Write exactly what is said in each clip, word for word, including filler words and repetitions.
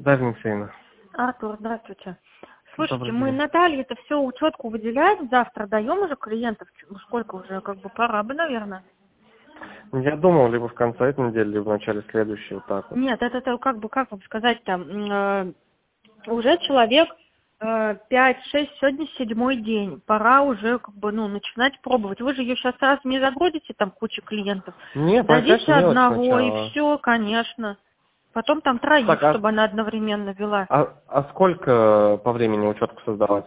Дарья Алексеевна. Артур, здравствуйте. Слушайте, Добрый мы день. Наталье это все учетку выделяем, завтра даем уже клиентов, сколько уже, как бы пора бы, наверное. Я думал, либо в конце этой недели, либо в начале следующей, вот так вот. Нет, это, это как бы, как вам сказать там, э, уже человек э, пять шесть, сегодня седьмой день, пора уже как бы, ну, начинать пробовать. Вы же ее сейчас сразу не загрузите, там куча клиентов. Не, Дадите конечно, мелочь одного и сначала. все, конечно. Потом там троих, Так, а, чтобы она одновременно вела. а, а сколько по времени учетку создавать?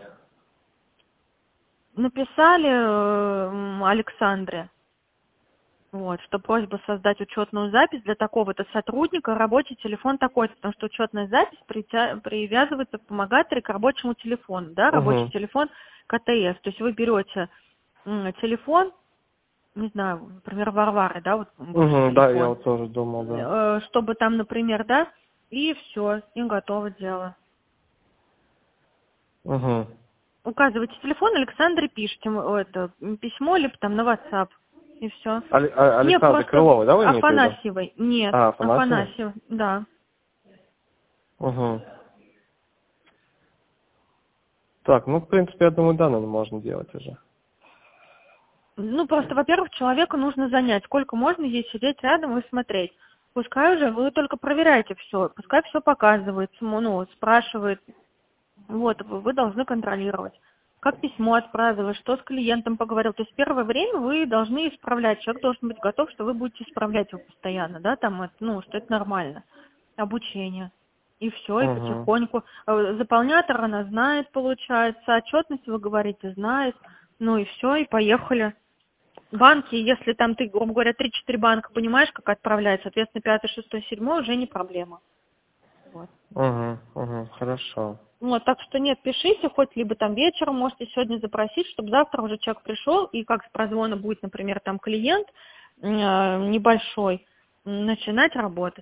Написали э, м, Александре, вот, что просьба создать учетную запись для такого-то сотрудника, рабочий телефон такой-то, потому что учетная запись притя- привязывается в помогателе к рабочему телефону, да, рабочий Угу. телефон КТС. То есть вы берете м, телефон, не знаю, например, Варвары, да, вот бывший Угу, да, я телефон, вот тоже думал, да. э, чтобы там, например, да, и все, и готово дело. Угу. Указываете телефон, Александре пишите м, это м, письмо, либо там на WhatsApp, и все. Али- а- Не, Александр просто Крыловой, да, вы имеете в виду? Афанасьевой. Нет, А, Афанасьевой? Афанасьев, да. Угу. Так, ну, в принципе, я думаю, да, наверное, можно делать уже. Ну, просто, во-первых, человеку нужно занять. Сколько можно ей сидеть рядом и смотреть. Пускай уже, вы только проверяете все, пускай все показывает, см- ну, спрашивает. Вот, вы вы должны контролировать. Как письмо отправила, что с клиентом поговорил. То есть первое время вы должны исправлять. Человек должен быть готов, что вы будете исправлять его постоянно, да, там, это, ну, что это нормально. Обучение. И все, и Угу. потихоньку. Э, Заполнятор она знает, получается. Отчетность, вы говорите, знает. Ну и все, и поехали. Банки, если там ты, грубо говоря, три-четыре банка понимаешь, как отправлять, соответственно, пятый, шестой, седьмой уже не проблема. Вот. Угу. Угу. Хорошо. Вот, так что нет, пишите, хоть либо там вечером можете сегодня запросить, чтобы завтра уже человек пришел, и как с прозвона будет, например, там клиент э, небольшой, м, начинать работать.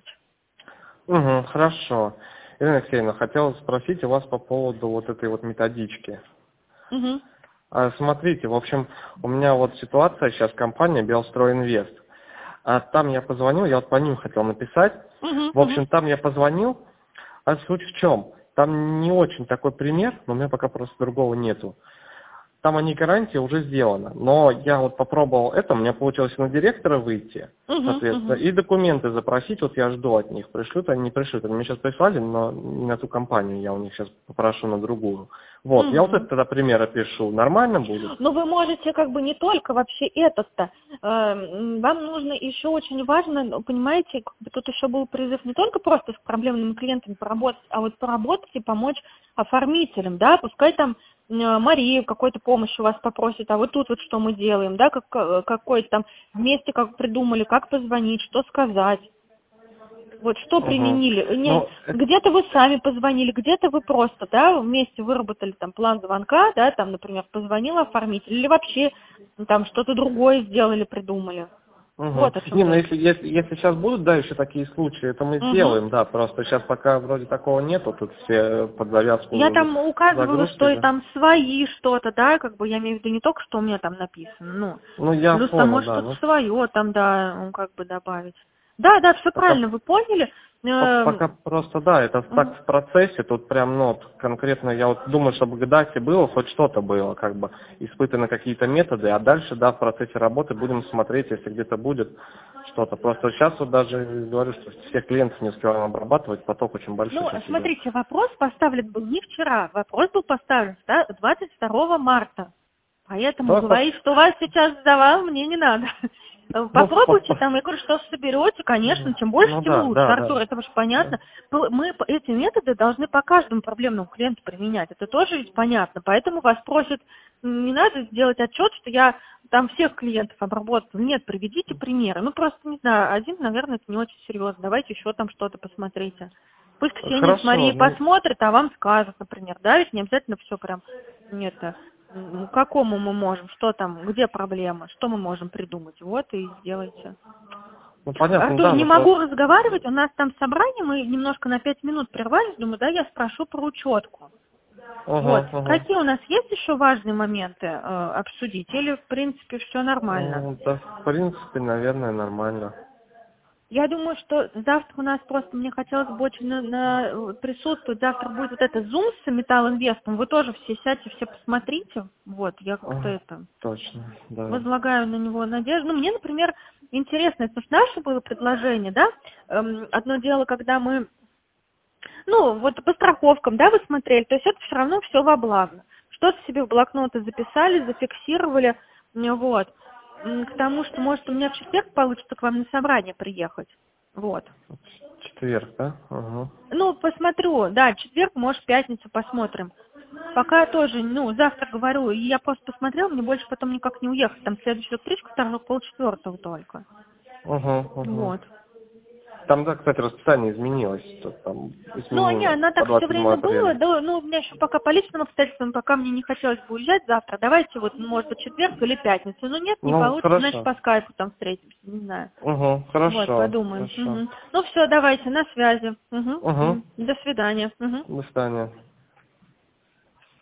Угу, хорошо. Ирина Алексеевна, хотел спросить у вас по поводу вот этой вот методички. Угу. А, Смотрите, в общем, у меня вот ситуация сейчас, компания Белстройинвест. А там я позвонил, я вот по ним хотел написать. Угу, В угу. общем, там я позвонил, а суть в чем? Там не очень такой пример, но у меня пока просто другого нету. Там они гарантия уже сделана. Но я вот попробовал это, у меня получилось на директора выйти, Угу, соответственно, угу. и документы запросить, вот я жду от них, пришлют они, не пришлют. Они мне сейчас прислали, но не на ту компанию, я у них сейчас попрошу на другую. Вот, я вот это Угу. тогда примеры пишу, нормально будет? Но вы можете как бы не только вообще этот-то. Э, м, Вам нужно еще очень важно, ну, понимаете, как бы тут еще был призыв не только просто с проблемными клиентами поработать, а вот поработать и помочь оформителям, да, пускай там э, Мария какой-то помощи у вас попросит, а вот тут вот что мы делаем, да, как, э, какой-то там вместе как придумали, как позвонить, что сказать. Вот что Угу. применили? Не, Ну, это- где-то вы сами позвонили, где-то вы просто, да, вместе выработали там план звонка, да, там, например, позвонил оформитель, или вообще ну, там что-то другое сделали, придумали. Мгм. Вот о Не, чем ну речь. если, если, если сейчас будут, да, еще такие случаи, это мы Угу. сделаем, да, просто сейчас пока вроде такого нету, тут все под завязку Я за- там указывала, загрузки, что и да. там свои что-то, да, как бы я имею в виду не только, что у меня там написано, ну, Ну, я плюс там понял, может да, что-то ну, свое там, да, ну, как бы добавить. Да, да, все пока, правильно, вы поняли. по- пока Эм, просто, да, это мгм. так в процессе, тут прям, ну, вот конкретно я вот думаю, чтобы к дате было, хоть что-то было, как бы, испытаны какие-то методы, а дальше, да, в процессе работы будем смотреть, если где-то будет что-то. Просто сейчас вот даже говорю, что всех клиентов не успеваем обрабатывать, поток очень большой Ну, сейчас идет. смотрите, вопрос поставлен был не вчера, вопрос был поставлен да, двадцать второго марта. Поэтому Да, по- говорить, что вас сейчас сдавал, мне не надо. ну, по- Попробуйте по- там, я говорю, что соберете, конечно, чем больше, ну тем да, лучше, да, Артур, да. это уж понятно. П- Мы п- эти методы должны по каждому проблемному клиенту применять, это тоже ведь понятно. Поэтому вас просят, м, не надо сделать отчет, что я там всех клиентов обработала. Нет, приведите примеры. Ну, просто, не знаю, один, наверное, это не очень серьезно. Давайте еще там что-то посмотрите. Пусть Ксения с Хорошо, Марией ну, посмотрит, а вам скажут, например, да, ведь не обязательно все прям, нет, м, к какому мы можем, что там, где проблема, что мы можем придумать, вот и сделайте. ну понятно, Артур, да, не ну могу просто. разговаривать, у нас там собрание, мы немножко на пять минут прервались, думаю, да, я спрошу про учетку. Вот, Угу, угу. какие у нас есть еще важные моменты э, обсудить, или, в принципе, все нормально? Ну, да, в принципе, наверное, нормально. Я думаю, что завтра у нас просто, мне хотелось бы очень на, на- присутствовать, завтра будет вот это Zoom с Металл Инвестом, вы тоже все сядьте, все посмотрите, вот, я как-то А, это точно, да. возлагаю на него надежду. Ну, мне, например, интересно, это ж наше было предложение, да, Эм, одно дело, когда мы, ну, вот по страховкам, да, вы смотрели, то есть это все равно все во благо. Что-то себе в блокноты записали, зафиксировали, м, вот. М, К тому, что, может, у меня в четверг получится к вам на собрание приехать, вот. Четверг, да? Ага. Ну, посмотрю, да, четверг, может, пятницу посмотрим. Пока тоже, ну, завтра говорю, и я просто посмотрела, мне больше потом никак не уехать, там следующую электричку второго полчетвертого только. Угу, угу. Вот. Там, да, кстати, расписание изменилось. Тут там Ну, не, изменилось она по так все двадцать седьмое время было, апреля. да, ну, у меня еще пока по личным обстоятельствам, пока мне не хотелось бы уезжать завтра, давайте вот, ну, может быть, четверг или пятницу. Ну, нет, не Ну, получится, значит, хорошо. по скайпу там встретимся, не знаю. Угу, Вот, хорошо, подумаем. хорошо. Мгм. Ну, все, давайте, на связи. Мгм. Угу. М. До свидания. Мгм. До свидания.